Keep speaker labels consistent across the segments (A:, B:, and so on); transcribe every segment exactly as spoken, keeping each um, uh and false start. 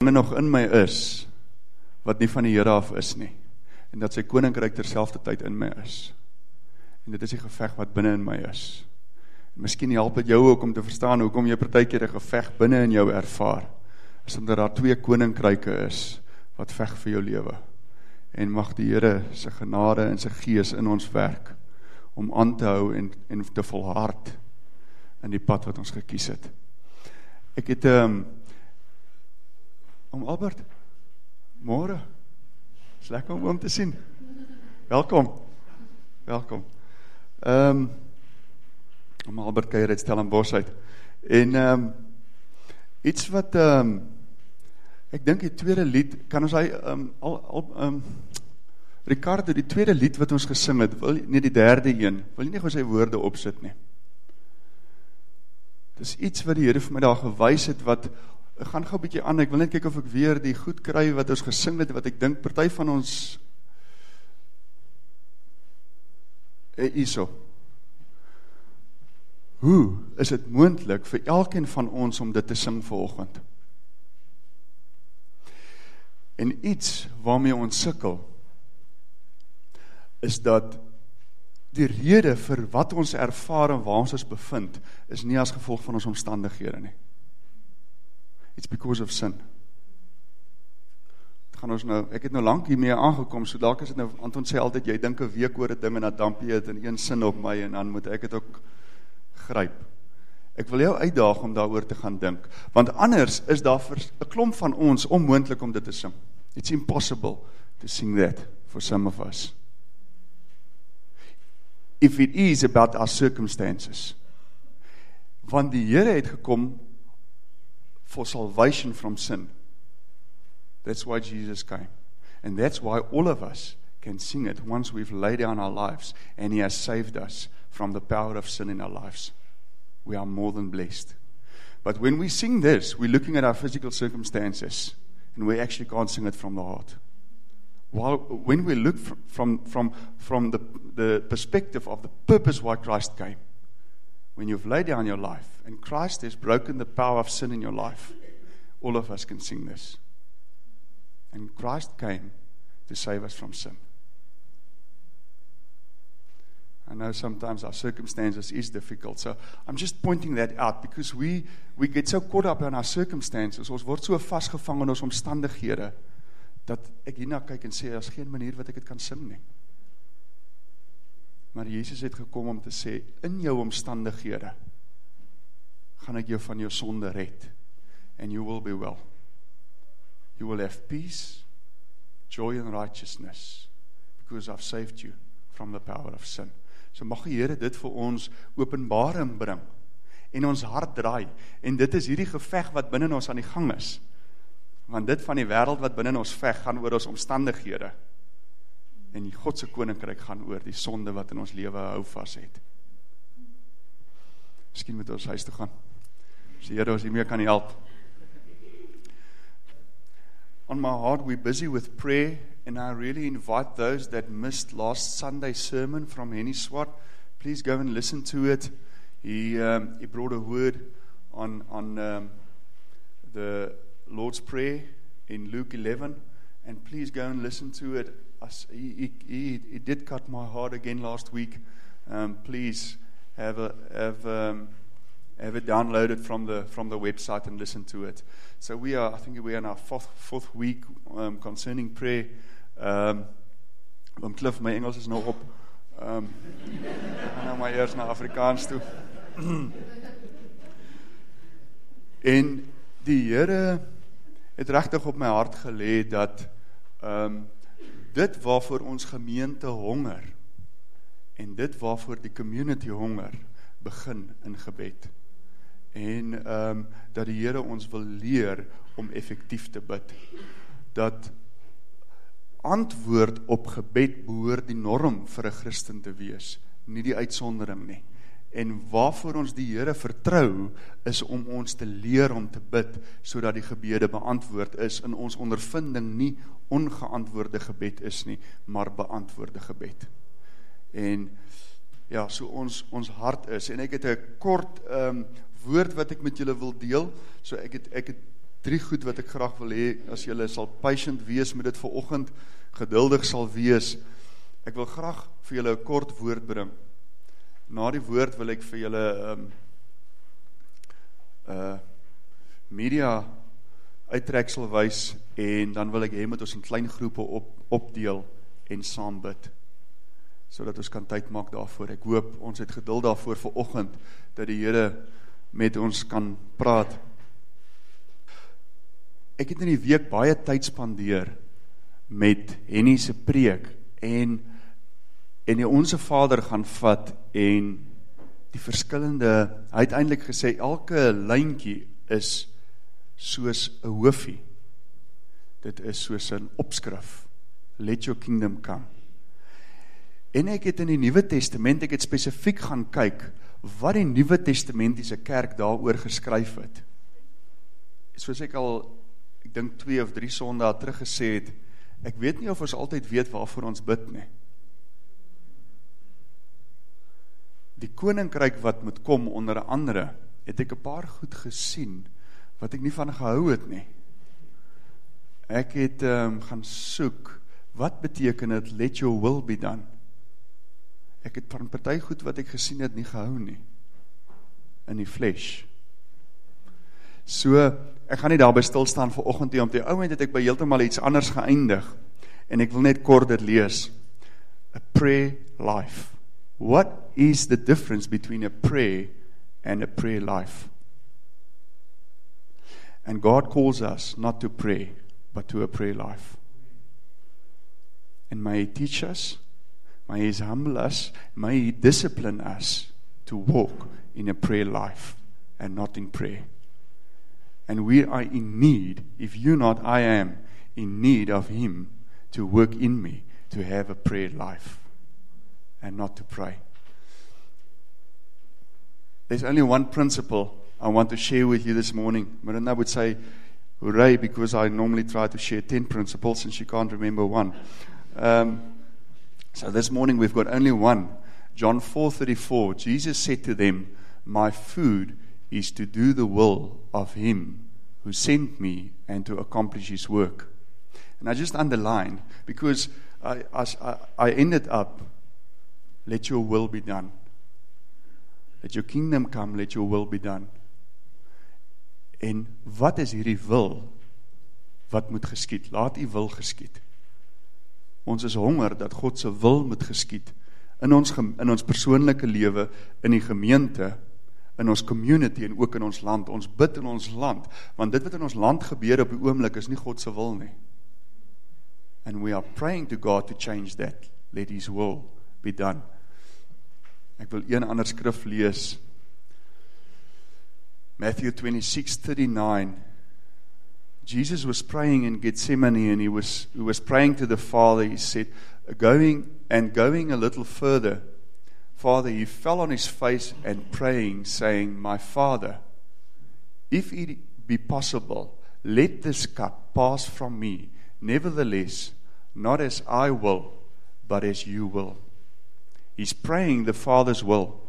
A: dinge nog in my is, wat nie van die Here af is nie, en dat sy koninkryk terselfdertyd in my is, en dit is die geveg wat binne in my is. En miskien help dit jou ook om te verstaan, hoekom jy partykeer 'n geveg binne in jou ervaar, is omdat daar twee koninkryke is, wat veg vir jou lewe, en mag die Here sy genade en sy gees in ons werk, om aan te hou en, en te volhard, in die pad wat ons gekies het. Ek het, um, om Albert, môre, is lekker om om te sien, welkom, welkom, um, om Albert kuier uit Stellenbosch uit, en um, iets wat, um, ek dink die tweede lied, kan ons hy, um, al, al, um, Ricardo, die tweede lied wat ons gesing het, wil, nie die derde een, wil jy nie gou sy woorde opsit nie. Dit is iets wat die Here vir my daar gewys het, wat, ek gaan gou 'n bietjie aan, ek wil net kyk of ek weer die goed kry wat ons gesing het, wat ek dink, party van ons, eh, hierso. Hoe is dit moontlik vir elkeen van ons om dit te sing vanoggend? En iets waarmee ons sukkel, is dat die rede vir wat ons ervaar en waar ons ons bevind, is nie as gevolg van ons omstandighede nie. It's because of sin. Gaan ons nou, ek het nou lank hiermee aangekom, so dalk is dit nou, Anton sê altyd, jy dink 'n week oor 'n ding en dan damp jy dit in een sin op my, en dan moet ek dit ook gryp. Ek wil jou uitdaag om daaroor te gaan dink, want anders is daar vir 'n klomp van ons onmoontlik om dit te sing. It's impossible to sing that for some of us. If it is about our circumstances. Want die Here het gekom for salvation from sin. That's why Jesus came. And that's why all of us can sing it once we've laid down our lives and He has saved us from the power of sin in our lives. We are more than blessed. But when we sing this, we're looking at our physical circumstances and we actually can't sing it from the heart. While when we look from from from, from the, the perspective of the purpose why Christ came, when you've laid down your life and Christ has broken the power of sin in your life, all of us can sing this. And Christ came to save us from sin. I know sometimes our circumstances is difficult, so I'm just pointing that out because we we get so caught up in our circumstances. Ons word so vasgevang in ons omstandighede dat ek hierna kyk en sê, daar's geen manier wat ek dit kan sing nie. Maar Jesus het gekom om te sê, in jou omstandighede gaan ek jou van jou sonde red, and you will be well. You will have peace, joy and righteousness, because I've saved you from the power of sin. So mag die Here dit vir ons openbaring bring, en ons hart draai, en dit is hierdie geveg wat binne ons aan die gang is, want dit van die wêreld wat binne ons veg, gaan oor ons omstandighede, en die God se koninkryk gaan oor die sonde wat in ons lewe hou vas het. Miskien moet ons huis toe gaan, as die Here ons hiermee kan help. On my heart, we're busy with prayer, and I really invite those that missed last Sunday's sermon from Henny Swart, please go and listen to it. He um, he brought a word on on um, the Lord's Prayer in Luke eleven, and please go and listen to it. As he, he, he did cut my heart again last week. Um, please have a have um, have it downloaded from the from the website and listen to it. So we are, I think we are in our fourth fourth week um, concerning prayer. Um, Oom Cliff, my Engels is nou op. Um, ek gaan nou maar eers na Afrikaans toe. En die Here het regtig op my hart gelê dat um, dit waarvoor ons gemeente honger en dit waarvoor die community honger begin in gebed. En um, dat die Here ons wil leer om effektief te bid. Dat antwoord op gebed behoort die norm vir 'n Christen te wees, nie die uitsondering nie. En waarvoor ons die Here vertrou, is om ons te leer om te bid, sodat die gebede beantwoord is, in ons ondervinding nie ongeantwoorde gebed is nie, maar beantwoorde gebed. En ja, so ons, ons hart is, en ek het 'n kort um, woord wat ek met julle wil deel, so ek het, ek het drie goed wat ek graag wil hê, as julle sal patient wees met dit vanoggend, geduldig sal wees. Ek wil graag vir julle 'n kort woord bring. Na die woord wil ek vir julle um, uh, media uittreksel wys, en dan wil ek hê met ons in klein groepe op, opdeel en saam bid, sodat ons kan tyd maak daarvoor. Ek hoop ons het geduld daarvoor vanoggend, dat die Here met ons kan praat. Ek het in die week baie tyd spandeer met Henny se preek, en en die Onse Vader gaan vat, en die verskillende, hy het eintlik gesê, elke lyntjie is soos 'n hoofie. Dit is soos 'n opskrif. Let your kingdom come. En ek het in die Nuwe Testament, ek het spesifiek gaan kyk, wat die Nuwe Testamentiese kerk daaroor geskryf het. Soos ek al, ek dink twee of drie sondae terug gesê het, ek weet nie of ons altyd weet waarvoor ons bid nie. Die koninkryk wat moet kom onder andere, het ek 'n paar goed gesien, wat ek nie van gehou het nie. Ek het um, gaan soek, wat beteken het, let your will be done? Ek het van party goed wat ek gesien het nie gehou nie, in die flesh. So, ek gaan nie daarby stilstaan vanoggend nie, om die ouend het ek by heeltemal iets anders geëindig, en ek wil net kort dit lees. A prayer life. What is the difference between a prayer and a prayer life? And God calls us not to pray, but to a prayer life. And may He teach us, may He humble us, may He discipline us to walk in a prayer life and not in prayer. And we are in need, if you not, I am in need of Him to work in me, to have a prayer life and not to pray. There's only one principle I want to share with you this morning. Miranda would say, hooray, because I normally try to share ten principles and she can't remember one. Um, so this morning we've got only one. John four thirty-four, Jesus said to them, my food is to do the will of Him who sent me and to accomplish His work. And I just underlined, because I, I, I ended up, let your will be done. Let your kingdom come, let your will be done. En wat is hierdie wil wat moet geskied? Laat U wil geskied. Ons is honger dat God se wil moet geskied in ons in ons persoonlike lewe, in die gemeente, in ons community en ook in ons land. Ons bid in ons land, want dit wat in ons land gebeur op die oomblik is nie God se wil nie. And we are praying to God to change that. Let His will be done. Ek wil een ander skrif lees. Matthew twenty-six thirty-nine. Jesus was praying in Gethsemane, and he was he was praying to the Father. He said, going and going a little further, Father, he fell on his face and praying, saying, my Father, if it be possible, let this cup pass from me. Nevertheless, not as I will, but as you will. He's praying the Father's will.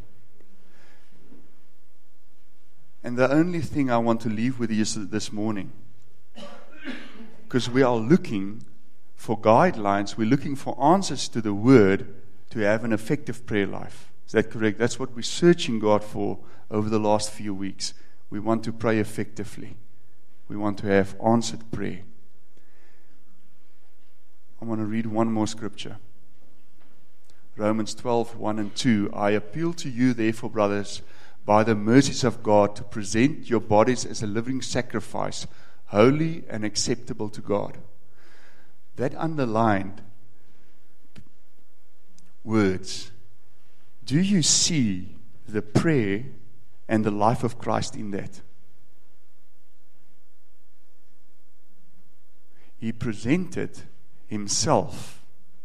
A: And the only thing I want to leave with you this morning, because we are looking for guidelines, we're looking for answers to the Word to have an effective prayer life. Is that correct? That's what we're searching God for over the last few weeks. We want to pray effectively. We want to have answered prayer. I want to read one more scripture. Romans twelve, one and two. I appeal to you, therefore, brothers, by the mercies of God, to present your bodies as a living sacrifice, holy and acceptable to God. That underlined words. Do you see the prayer and the life of Christ in that? He presented Himself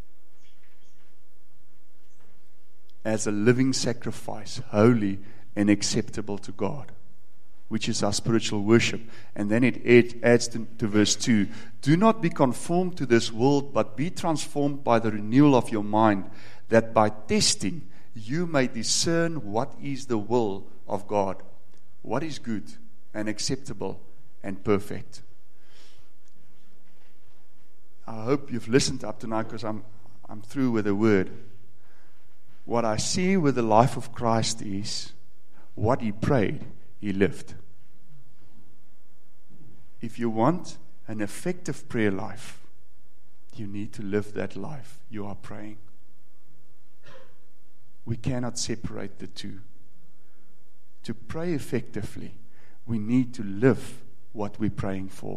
A: as a living sacrifice, holy and acceptable to God, which is our spiritual worship. And then it adds to, to verse two, do not be conformed to this world, but be transformed by the renewal of your mind, that by testing you may discern what is the will of God, what is good and acceptable and perfect. I hope you've listened up tonight, because I'm I'm through with the word. What I see with the life of Christ is what he prayed, he lived. If you want an effective prayer life, you need to live that life you are praying. We cannot separate the two. To pray effectively, we need to live what we're praying for.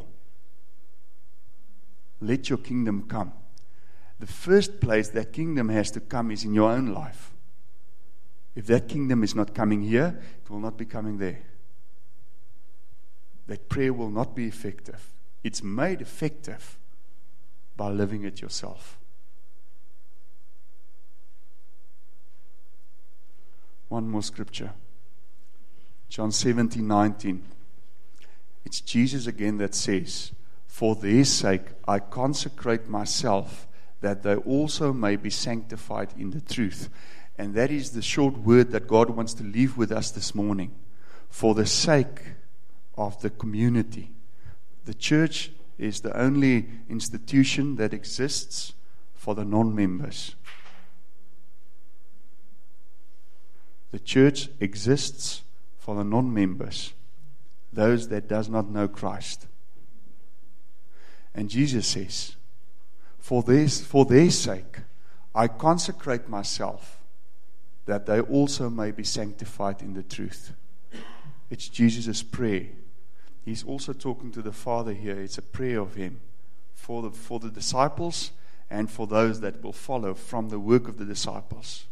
A: Let your kingdom come. The first place that kingdom has to come is in your own life. If that kingdom is not coming here, it will not be coming there. That prayer will not be effective. It's made effective by living it yourself. One more scripture. John seventeen nineteen. It's Jesus again that says, "For their sake I consecrate myself, that they also may be sanctified in the truth." And that is the short word that God wants to leave with us this morning. For the sake of the community. The church is the only institution that exists for the non-members. The church exists for the non-members, those that does not know Christ. And Jesus says, for their, for their sake, I consecrate myself, that they also may be sanctified in the truth. It's Jesus' prayer. He's also talking to the Father here. It's a prayer of him for the, for the disciples and for those that will follow from the work of the disciples.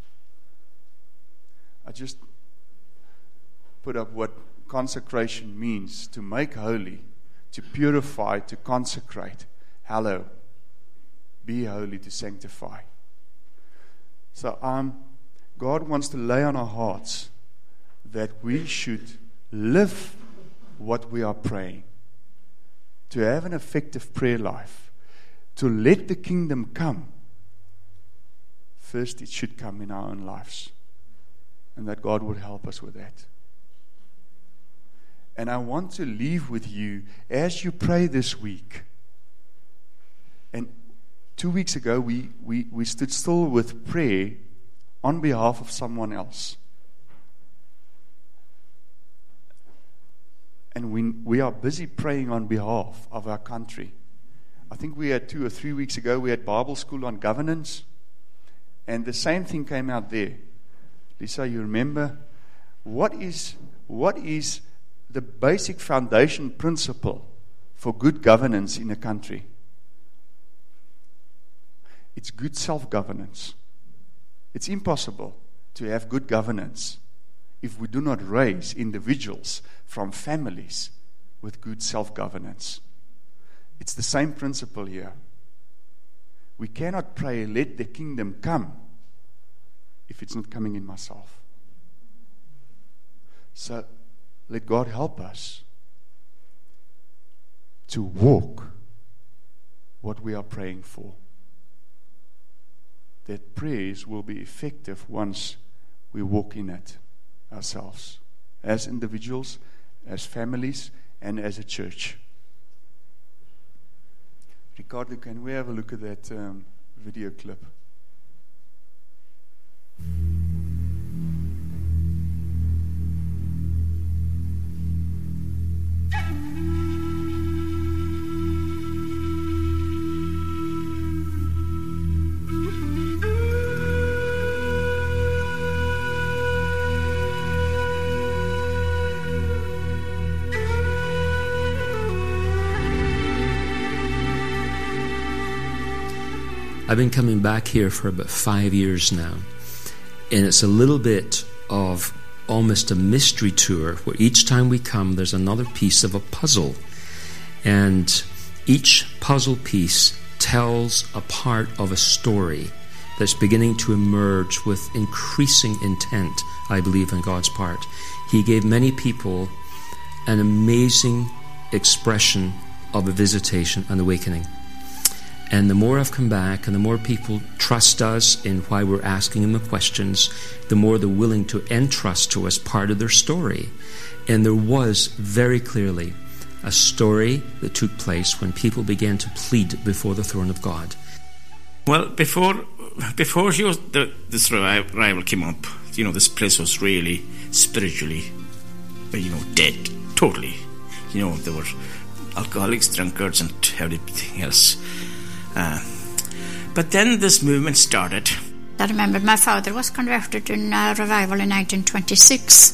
A: I just put up what consecration means: to make holy, to purify, to consecrate, hallow, be holy, to sanctify. So um, God wants to lay on our hearts that we should live what we are praying, to have an effective prayer life, to let the kingdom come. First, it should come in our own lives, and that God would help us with that. And I want to leave with you as you pray this week. And two weeks ago, we, we, we stood still with prayer on behalf of someone else. And we, we are busy praying on behalf of our country. I think we had two or three weeks ago, we had Bible school on governance. And the same thing came out there. Lisa, you remember? What is, what is the basic foundation principle for good governance in a country? It's good self-governance. It's impossible to have good governance if we do not raise individuals from families with good self-governance. It's the same principle here. We cannot pray, let the kingdom come, if it's not coming in myself. So, let God help us to walk what we are praying for. That prayers will be effective once we walk in it ourselves, as individuals, as families, and as a church. Ricardo, can we have a look at that um, video clip?
B: I've been coming back here for about five years now, and it's a little bit of almost a mystery tour where each time we come there's another piece of a puzzle, and each puzzle piece tells a part of a story that's beginning to emerge with increasing intent, I believe, on God's part. He gave many people an amazing expression of a visitation and awakening. And the more I've come back and the more people trust us in why we're asking them the questions, the more they're willing to entrust to us part of their story. And there was very clearly a story that took place when people began to plead before the throne of God.
C: Well, before before she was, the, this revival came up, you know, this place was really spiritually, you know, dead, totally. You know, there were alcoholics, drunkards, and everything else. Uh, but then this movement started.
D: I remember my father was converted in a revival in nineteen twenty-six.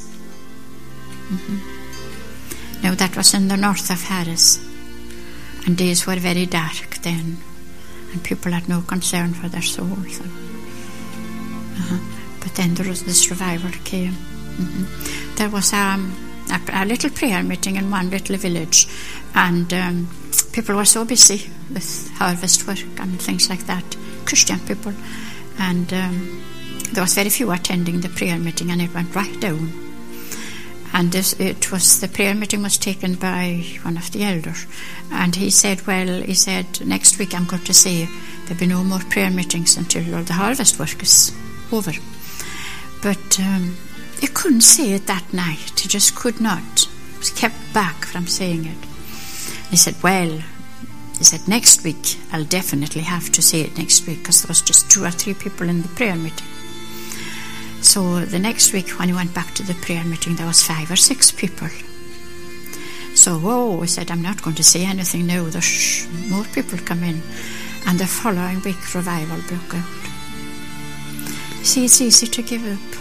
D: Mm-hmm. Now that was in the north of Harris, and days were very dark then, and people had no concern for their souls. Uh-huh. But then there was this revival came. Mm-hmm. There was um, a, a little prayer meeting in one little village, and um, people were so busy with harvest work and things like that, Christian people, and um, there was very few attending the prayer meeting, and it went right down. And this, it was the prayer meeting was taken by one of the elders, and he said, well, he said, next week I'm going to say there'll be no more prayer meetings until all the harvest work is over. But um, he couldn't say it that night. He just could not. He was kept back from saying it. He said, well, he said, next week I'll definitely have to say it next week, because there was just two or three people in the prayer meeting. So the next week when he went back to the prayer meeting, there was five or six people. So, whoa, he said, I'm not going to say anything now. There's more people come in. And the following week, revival broke out. See, it's easy to give up.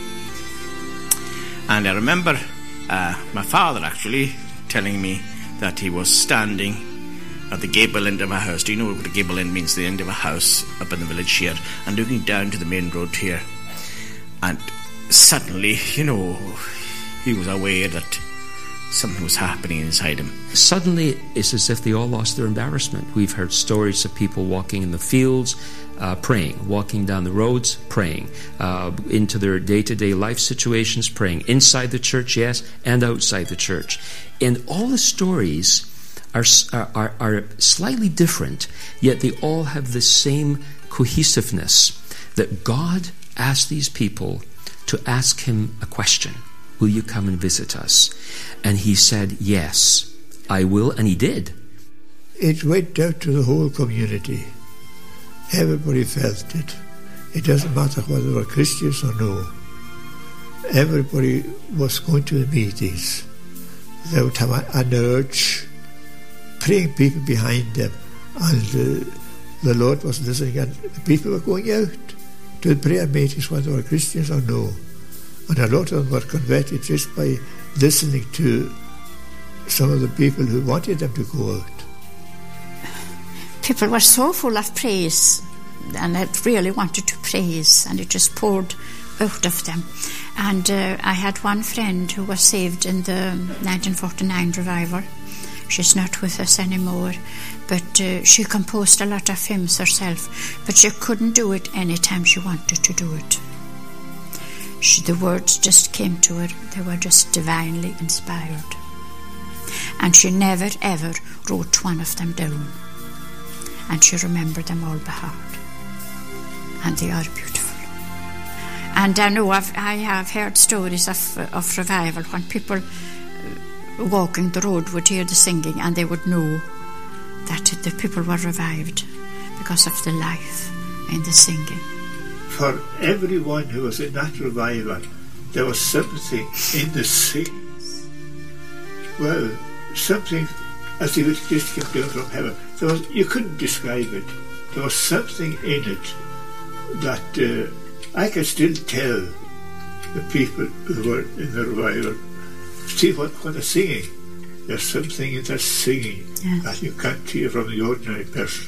C: And I remember uh, my father actually telling me that he was standing at the gable end of a house. Do you know what the gable end means? The end of a house up in the village here, and looking down to the main road here. And suddenly, you know, he was aware that something was happening inside him.
B: Suddenly, it's as if they all lost their embarrassment. We've heard stories of people walking in the fields, uh, praying, walking down the roads, praying, uh, into their day-to-day life situations, praying inside the church, yes, and outside the church. And all the stories are, are, are slightly different, yet they all have the same cohesiveness, that God asked these people to ask him a question. Will you come and visit us? And he said, yes, I will, and he did.
E: It went out to the whole community. Everybody felt it. It doesn't matter whether they were Christians or no. Everybody was going to the meetings. They would have an urge, praying people behind them, and uh, the Lord was listening, and the people were going out to the prayer meetings, whether they were Christians or no. And a lot of them were converted just by listening to some of the people who wanted them to go out.
D: People were so full of praise, and they really wanted to praise, and it just poured out of them. And uh, I had one friend who was saved in the nineteen forty-nine revival. She's not with us anymore, but uh, she composed a lot of hymns herself, but she couldn't do it any time she wanted to do it. She, the words just came to her. They were just divinely inspired. And she never ever wrote one of them down. And she remembered them all by heart. And they are beautiful. And I know I've, I have heard stories of, of revival when people walking the road would hear the singing, and they would know that the people were revived because of the life in the singing.
E: For everyone who was in that revival, there was something in the singing. Well, something as if it just came down from heaven. There was, you couldn't describe it. There was something in it that uh, I can still tell the people who were in the revival. See what, what they're singing. There's something in their singing yeah. that you can't hear from the ordinary person.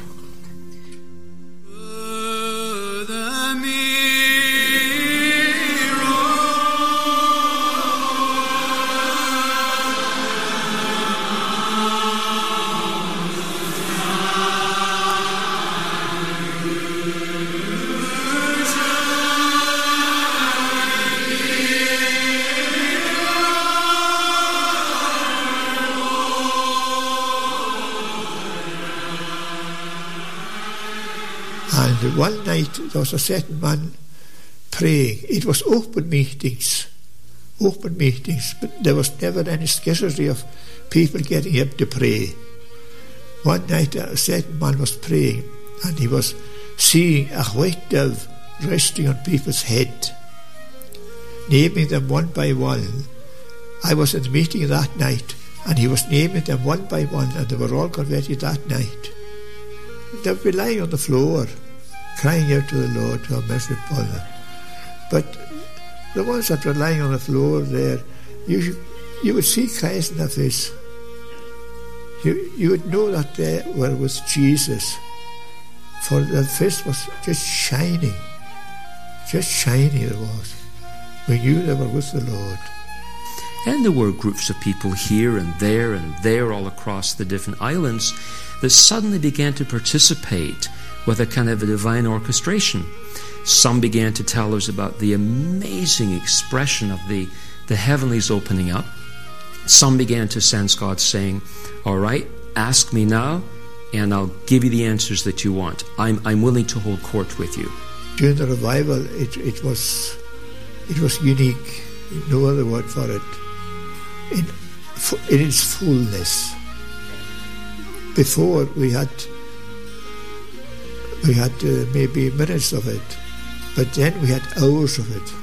E: And one night there was a certain man praying. It was open meetings, open meetings, but there was never any scarcity of people getting up to pray. One night a certain man was praying, and he was seeing a white dove resting on people's head, naming them one by one. I was in the meeting that night, and he was naming them one by one, and they were all converted that night. They would be lying on the floor, crying out to the Lord to have mercy upon them. But the ones that were lying on the floor there, you you would see Christ in their face. You, you would know that they were with Jesus, for their face was just shining, just shining it was. We knew they were with the Lord.
B: And there were groups of people here and there and there all across the different islands that suddenly began to participate with a kind of a divine orchestration. Some began to tell us about the amazing expression of the, the heavenlies opening up. Some began to sense God saying, all right, ask me now, and I'll give you the answers that you want. I'm, I'm willing to hold court with you.
E: During the revival, it, it was it was unique. No other word for it. In, in its fullness. Before we had we had uh, maybe minutes of it, but then we had hours of it.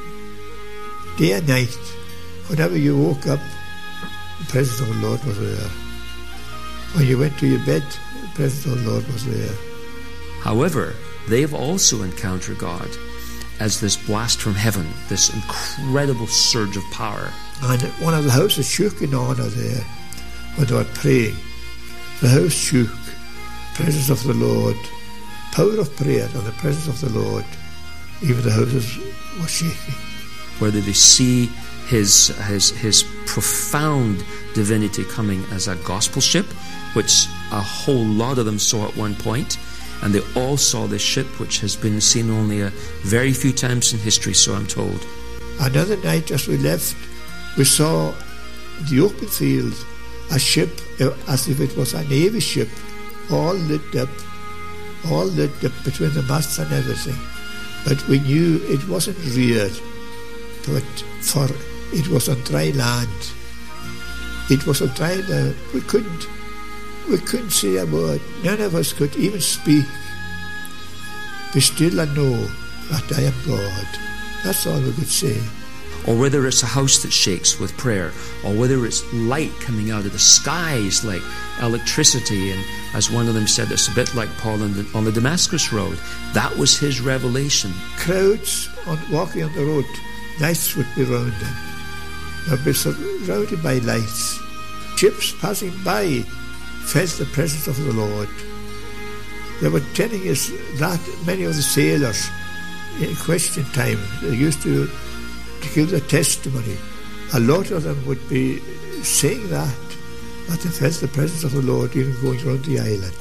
E: Day and night, whenever you woke up, the presence of the Lord was there. When you went to your bed, the presence of the Lord was there.
B: However, they've also encountered God as this blast from heaven, this incredible surge of power.
E: And one of the houses shook in honour there when they were praying. The house shook, presence of the Lord, power of prayer and the presence of the Lord. Even the houses were shaking.
B: Whether they see his his his profound divinity coming as a gospel ship, which a whole lot of them saw at one point, and they all saw this ship which has been seen only a very few times in history, so I'm told.
E: Another night as we left, we saw the open field, a ship as if it was a navy ship, all lit up, all lit up between the masts and everything. But we knew it wasn't real, but for it was on dry land. It was on dry land. We couldn't, we couldn't say a word. None of us could even speak. Be still and know that I am God. That's all we could say.
B: Or whether it's a house that shakes with prayer, or whether it's light coming out of the skies like electricity, and as one of them said, it's a bit like Paul on the, on the Damascus Road. That was his revelation.
E: Crowds on, walking on the road, lights would be round them. They'd be surrounded by lights. Ships passing by felt the presence of the Lord. They were telling us that many of the sailors in question time, they used to to give their testimony. A lot of them would be saying that, that they felt the presence of the Lord even going around the island.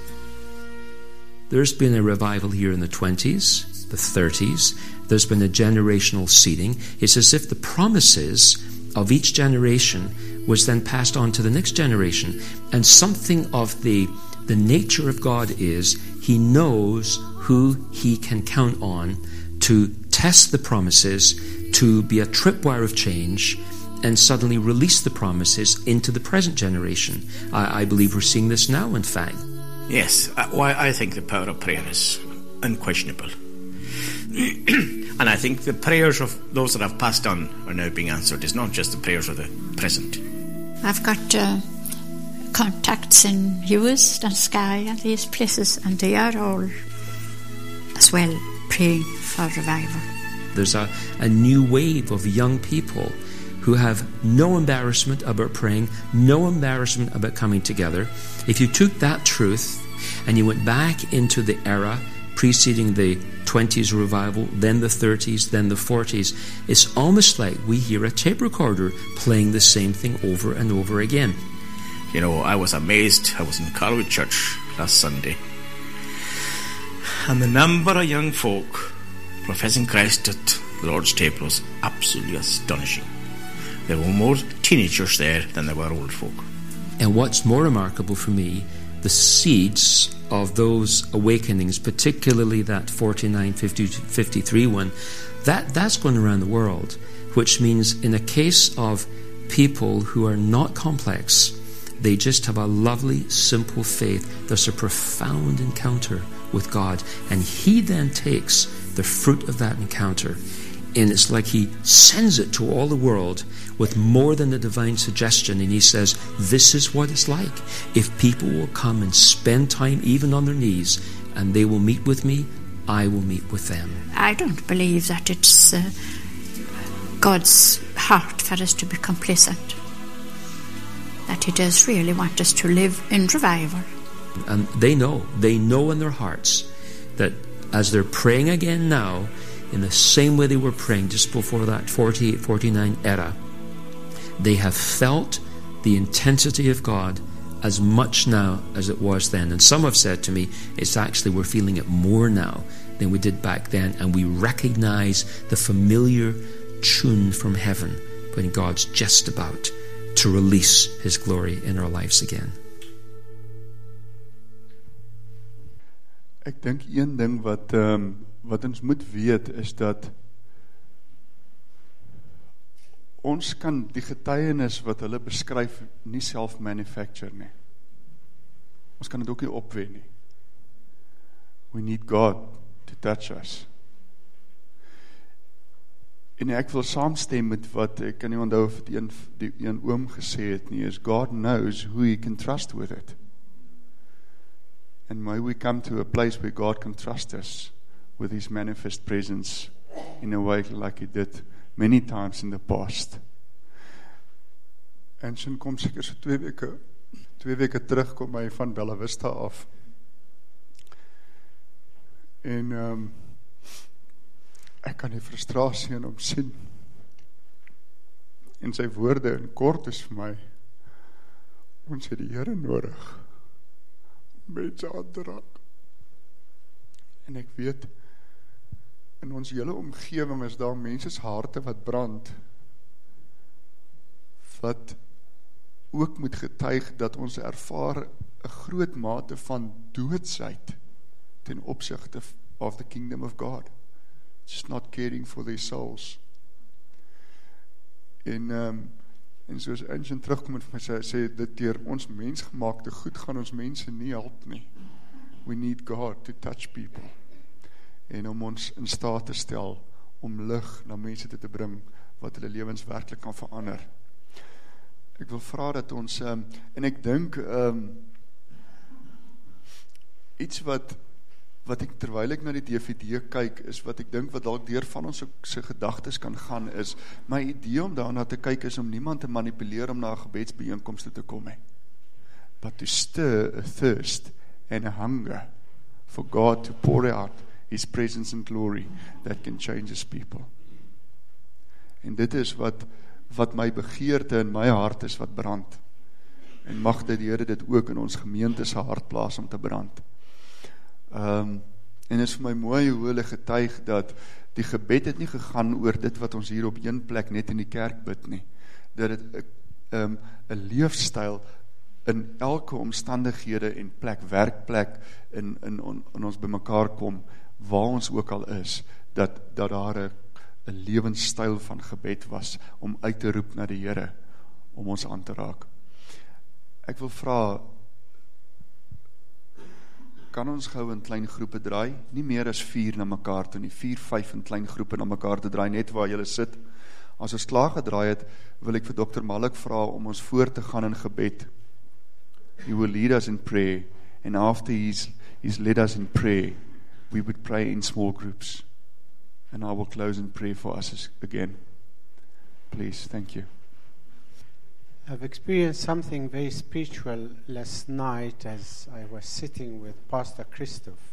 B: There's been a revival here in the twenties, the thirties. There's been a generational seeding. It's as if the promises of each generation was then passed on to the next generation. And something of the, the nature of God is He knows who He can count on to test the promises, to be a tripwire of change, and suddenly release the promises into the present generation. I, I believe we're seeing this now, in fact.
C: Yes, uh, why I think the power of prayer is unquestionable. And I think the prayers of those that have passed on are now being answered. It's not just the prayers of the present.
D: I've got uh, contacts in U S and Skye and these places, and they are all as well praying for revival.
B: There's a, a new wave of young people who have no embarrassment about praying, no embarrassment about coming together. If you took that truth and you went back into the era preceding the twenties revival, then the thirties, then the forties, it's almost like we hear a tape recorder playing the same thing over and over again.
C: You know, I was amazed. I was in Calvary Church last Sunday, and the number of young folk professing Christ at the Lord's table was absolutely astonishing. There were more teenagers there than there were old folk.
B: And what's more remarkable for me, the seeds of those awakenings, particularly that forty-nine, fifty, fifty-three one, that, that's going around the world, which means in a case of people who are not complex, they just have a lovely, simple faith. There's a profound encounter with God, and He then takes the fruit of that encounter, and it's like He sends it to all the world with more than a divine suggestion, and He says, this is what it's like. If people will come and spend time even on their knees, and they will meet with me, I will meet with them.
D: I don't believe that it's uh, God's heart for us to be complacent, that He does really want us to live in revival.
B: And they know, they know in their hearts that as they're praying again now, in the same way they were praying just before that forty-eight forty-nine era, they have felt the intensity of God as much now as it was then. And some have said to me, it's actually, we're feeling it more now than we did back then, and we recognize the familiar tune from heaven when God's just about to release His glory in our lives again.
A: Ek dink een ding wat um, wat ons moet weet is dat ons kan die getuienis wat hulle beskryf nie self manufacture nie. Ons kan dit ook nie opwen nie. We need God to touch us. En ek wil saamstem met wat ek kan nie onthou of die een, die een oom gesê het nie, is God knows who He can trust with it. And may we come to a place where God can trust us with His manifest presence in a way like He did many times in the past. En sin kom seker so twee weke, twee weke terug kom hy van Bella Vista af. En um, ek kan die frustrasie in hom sien. En sy woorde in kort is vir my, ons het die Here nodig om mense aan te raak. En ek weet, in ons hele omgewing is daar mense se harte wat brand, wat ook moet getuig dat ons ervaar 'n groot mate van doodsheid ten opsigte of the kingdom of God. Just not caring for their souls. En, um, en soos Ancient terugkom en vir my sê, sê dit deur ons mensgemaakte goed gaan ons mense nie help nie. We need God to touch people. En om ons in staat te stel om lig na mense te, te bring wat hulle lewens werklik kan verander. Ek wil vra dat ons, um, en ek dink um, iets wat wat ek terwyl ek na die D V D kyk, is wat ek dink wat dalk deur van ons se gedagtes kan gaan, is my idee om daarna te kyk is om niemand te manipuleer om na 'n gebedsbijeenkomste te kom he. But to stir a thirst and a hunger for God to pour out His presence and glory that can change His people. En dit is wat wat my begeerte in my hart is wat brand. En mag dit die Here dit ook in ons gemeente se hart plaas om te brand. Um, en is vir my mooi hoe hulle getuig dat die gebed het nie gegaan oor dit wat ons hier op een plek net in die kerk bid nie. Dat het um, 'n leefstyl in elke omstandighede en plek, werkplek, in, in, in, in ons bymekaar kom, waar ons ook al is, dat, dat daar 'n 'n lewenstyl van gebed was, om uit te roep na die Here, om ons aan te raak. Ek wil vra, kan ons gou in klein groepe draai, nie meer as vier na mekaar toe nie, vier, vyf in klein groepe na mekaar te draai, net waar julle sit. As ons klaar gedraai het, wil ek vir dokter Malik vra om ons voor te gaan in gebed. He will lead us in prayer, and after he's, he's led us in prayer, we would pray in small groups. And I will close in prayer for us again. Please, thank you.
F: I've experienced something very spiritual last night as I was sitting with Pastor Christoph.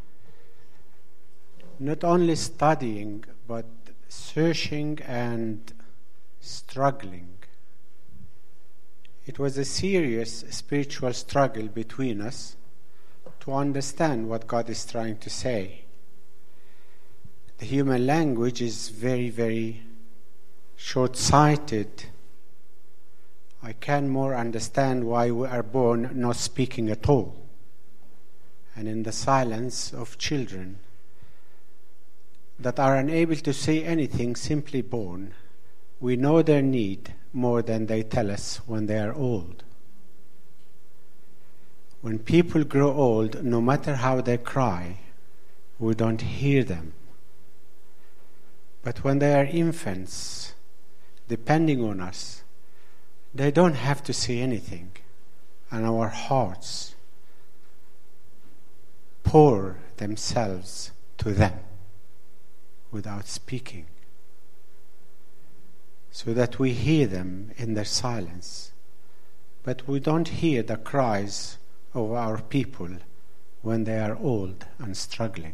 F: Not only studying, but searching and struggling. It was a serious spiritual struggle between us to understand what God is trying to say. The human language is very, very short-sighted. I can more understand why we are born not speaking at all, and in the silence of children that are unable to say anything, simply born, we know their need more than they tell us when they are old. When people grow old, no matter how they cry, we don't hear them. But when they are infants, depending on us, they don't have to say anything, and our hearts pour themselves to them without speaking, so that we hear them in their silence. But we don't hear the cries of our people when they are old and struggling.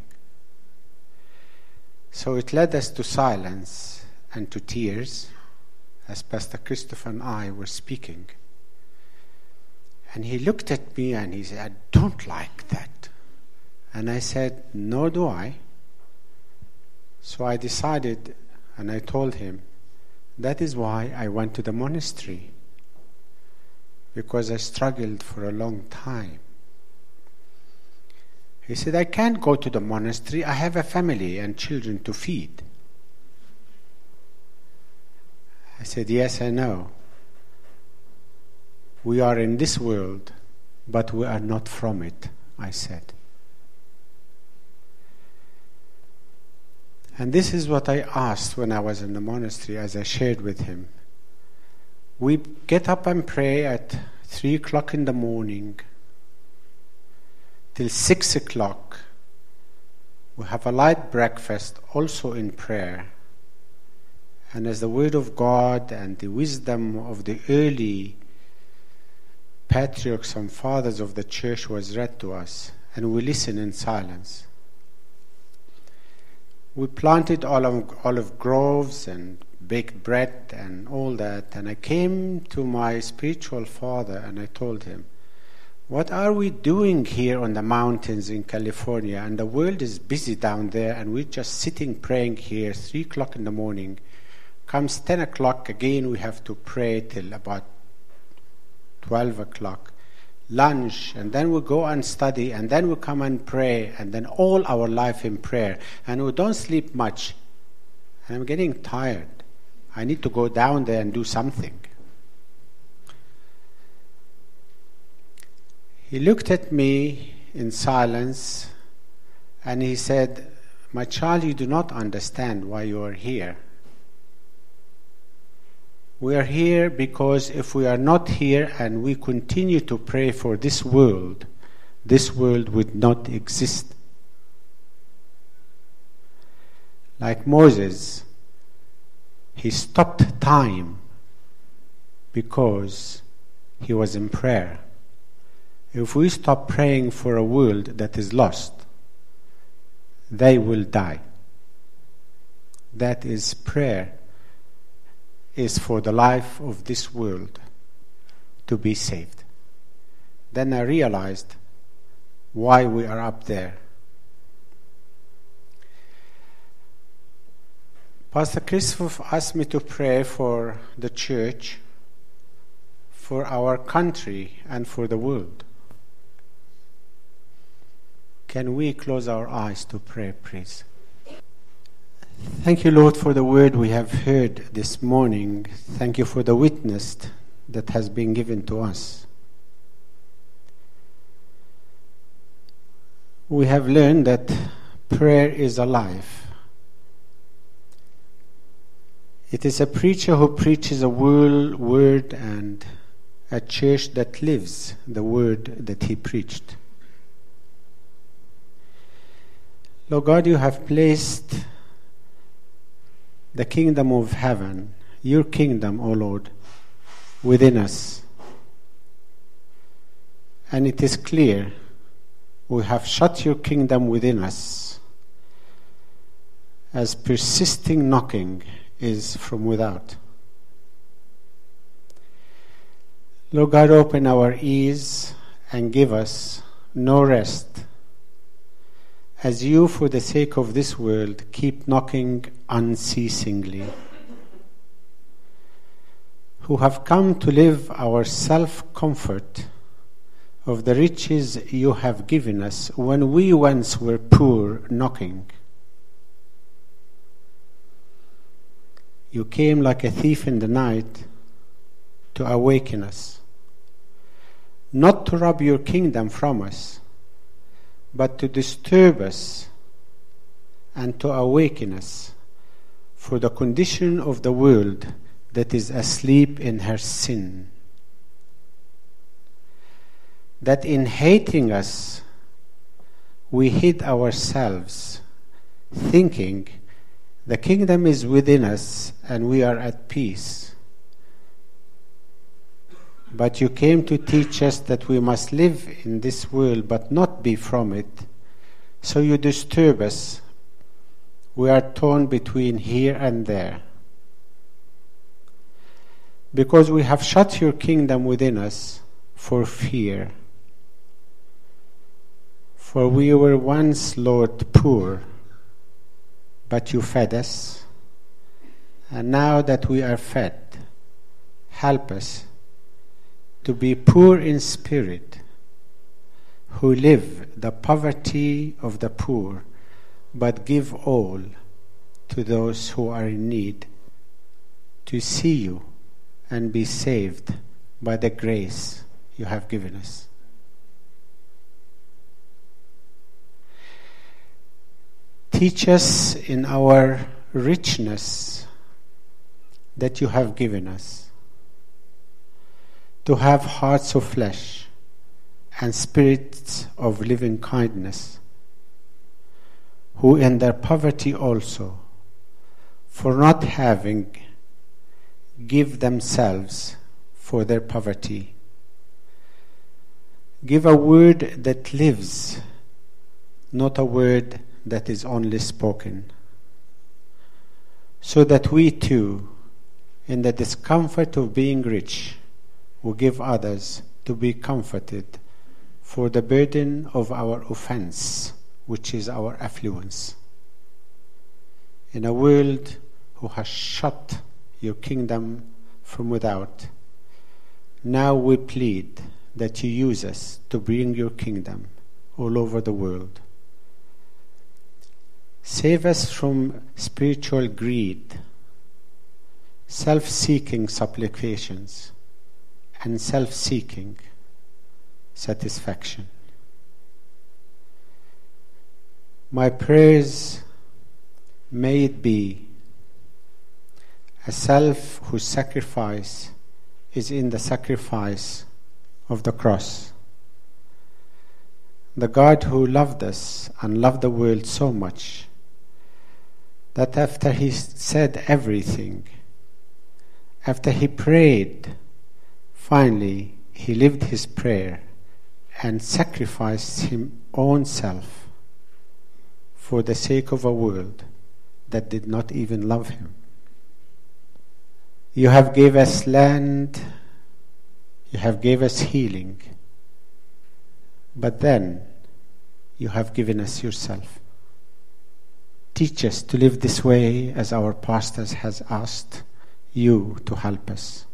F: So it led us to silence and to tears as Pastor Christopher and I were speaking. And he looked at me and he said, "I don't like that." And I said, "Nor do I." So I decided, and I told him, that is why I went to the monastery, because I struggled for a long time. He said, "I can't go to the monastery. I have a family and children to feed." I said, "Yes, I know. We are in this world, but we are not from it," I said. And this is what I asked when I was in the monastery, as I shared with him. We get up and pray at three o'clock in the morning till six o'clock. We have a light breakfast, also in prayer. And as the Word of God and the wisdom of the early patriarchs and fathers of the church was read to us, and we listen in silence. We planted olive, olive groves and baked bread and all that, and I came to my spiritual father and I told him, "What are we doing here on the mountains in California? And the world is busy down there, and we're just sitting praying here, three o'clock in the morning. Comes ten o'clock, again we have to pray till about twelve o'clock. Lunch, and then we go and study, and then we come and pray, and then all our life in prayer, and we don't sleep much. And I'm getting tired. I need to go down there and do something." He looked at me in silence, and he said, "My child, you do not understand why you are here. We are here because if we are not here and we continue to pray for this world, this world would not exist." Like Moses, he stopped time because he was in prayer. If we stop praying for a world that is lost, they will die. That is prayer. Is for the life of this world to be saved. Then I realized why we are up there. Pastor Christopher asked me to pray for the church, for our country, and for the world. Can we close our eyes to pray, please? Thank you, Lord, for the word we have heard this morning. Thank you for the witness that has been given to us. We have learned that prayer is alive. It is a preacher who preaches a word and a church that lives the word that he preached. Lord God, you have placed the kingdom of heaven, your kingdom, O Lord, within us. And it is clear we have shut your kingdom within us, as persisting knocking is from without. Lord God, open our ears and give us no rest, as you, for the sake of this world, keep knocking unceasingly, who have come to live our self-comfort of the riches you have given us when we once were poor knocking. You came like a thief in the night to awaken us, not to rob your kingdom from us, but to disturb us and to awaken us for the condition of the world that is asleep in her sin. That in hating us, we hid ourselves, thinking the kingdom is within us and we are at peace. But you came to teach us that we must live in this world but not be from it. So you disturb us. We are torn between here and there. Because we have shut your kingdom within us for fear. For we were once, Lord, poor, but you fed us. And now that we are fed, help us to be poor in spirit, who live the poverty of the poor, but give all to those who are in need, to see you and be saved by the grace you have given us. Teach us in our richness that you have given us, to have hearts of flesh and spirits of living kindness, who in their poverty also, for not having, give themselves for their poverty. Give a word that lives, not a word that is only spoken, so that we too, in the discomfort of being rich, will give others to be comforted for the burden of our offense, which is our affluence. In a world who has shut your kingdom from without, now we plead that you use us to bring your kingdom all over the world. Save us from spiritual greed, self-seeking supplications, and self-seeking satisfaction. My prayers may it be a self whose sacrifice is in the sacrifice of the cross. The God who loved us and loved the world so much that after he said everything, after he prayed, finally he lived his prayer and sacrificed his own self for the sake of a world that did not even love him. You have gave us land, you have gave us healing, but then you have given us yourself. Teach us to live this way as our pastors has asked you to help us.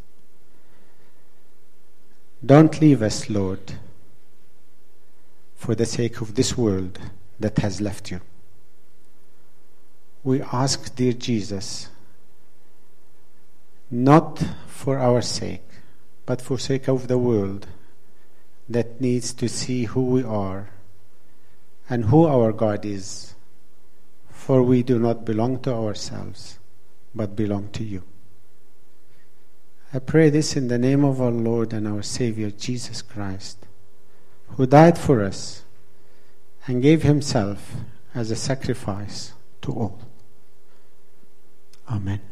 F: Don't leave us, Lord, for the sake of this world that has left you. We ask, dear Jesus, not for our sake, but for sake of the world that needs to see who we are and who our God is, for we do not belong to ourselves, but belong to you. I pray this in the name of our Lord and our Savior, Jesus Christ, who died for us and gave himself as a sacrifice to all. Amen.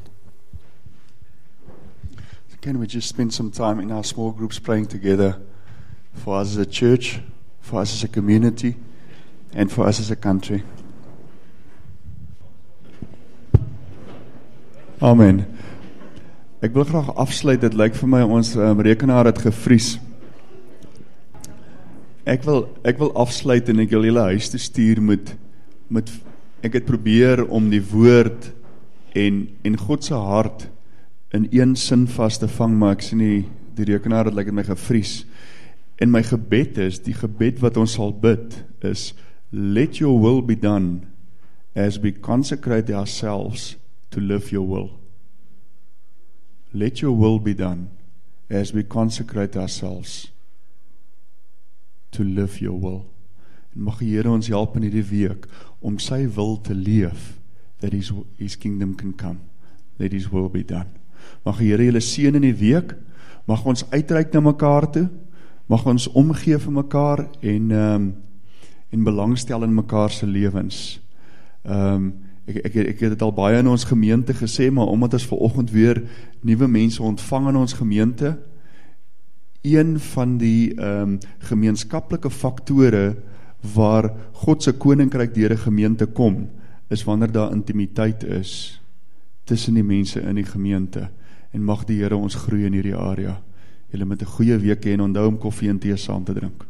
A: Can we just spend some time in our small groups praying together for us as a church, for us as a community, and for us as a country? Amen. Ek wil graag afsluit, dit lyk vir my ons um, rekenaar het gevries. Ek wil, ek wil afsluit en ek wil julle huis te stuur met, met ek het probeer om die woord en, en God se hart in een sin vas te vang, maar ek sien die, die rekenaar het lyk in my gevries. En my gebed is, die gebed wat ons sal bid, is, let your will be done as we consecrate ourselves to live your will. Let your will be done as we consecrate ourselves to live your will. En mag die Here ons help in hierdie week om sy wil te leef, that his, his kingdom can come, that his will be done. Mag die Here julle seën in die week, mag ons uitreik na mekaar toe, mag ons omgee vir mekaar en, um, en belangstel in mekaar se lewens. Um, ek, ek, ek het het al baie in ons gemeente gesê, maar omdat ons vanoggend weer nuwe mense ontvang in ons gemeente, een van die um, gemeenskaplike faktore waar God se koninkryk deur 'n gemeente kom, is wanneer daar intimiteit is tussen die mense in die gemeente, en mag die Here ons groei in hierdie area. Julle moet 'n goeie week hê en onthou om koffie en tee saam te drink.